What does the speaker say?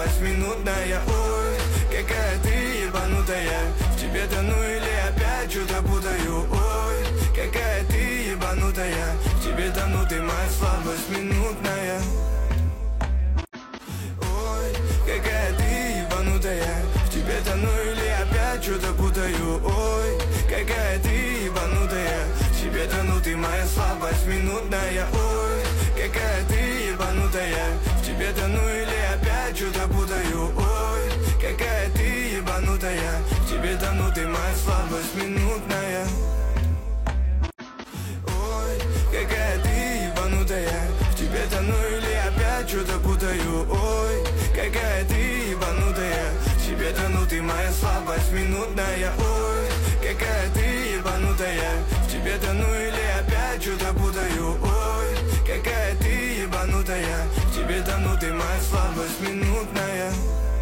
слабость минутная. Ой, какая ты ебанутая. В тебе тону или опять что-то путаю. Ой, какая ты ебанутая. В тебе тону, ты моя слабость минутная. Ой, какая ты ебанутая. В тебе тону или опять что-то путаю. Ой, какая ты ебанутая. В тебе тону, ты моя слабость минутная. Ой, какая ты ебанутая. В тебе тону или опять что-то путаю. Ой, какая ты ебанутая. В тебе тону, ты моя слабость минутная. Ой, какая ты ебанутая. В тебе тону или опять что-то путаю. Ой, какая ты ебанутая. В тебе тону, ты моя слабость минутная. Ой, какая ты ебанутая. В тебе тону или опять что-то путаю. Ой, какая ты ебанутая. В тебе тону, ты моя слабость минутная.